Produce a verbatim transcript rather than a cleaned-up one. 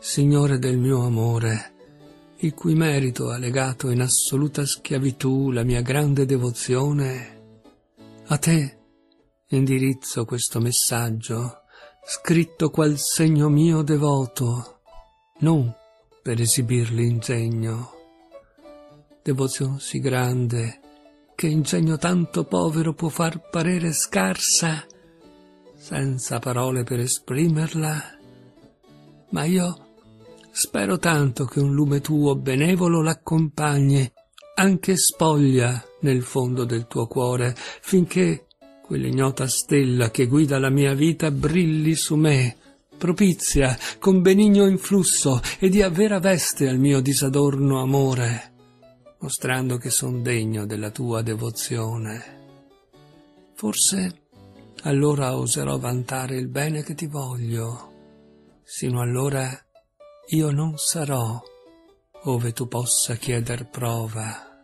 Signore del mio amore, il cui merito ha legato in assoluta schiavitù la mia grande devozione, a te indirizzo questo messaggio, scritto qual segno mio devoto, non per esibir l'ingegno. Devozione sì grande, che ingegno tanto povero può far parere scarsa, senza parole per esprimerla, ma io spero tanto che un lume tuo benevolo l'accompagni, anche spoglia nel fondo del tuo cuore, finché quell'ignota stella che guida la mia vita brilli su me, propizia, con benigno influsso, e dia vera veste al mio disadorno amore, mostrando che son degno della tua devozione. Forse allora oserò vantare il bene che ti voglio, sino allora io non sarò ove tu possa chieder prova.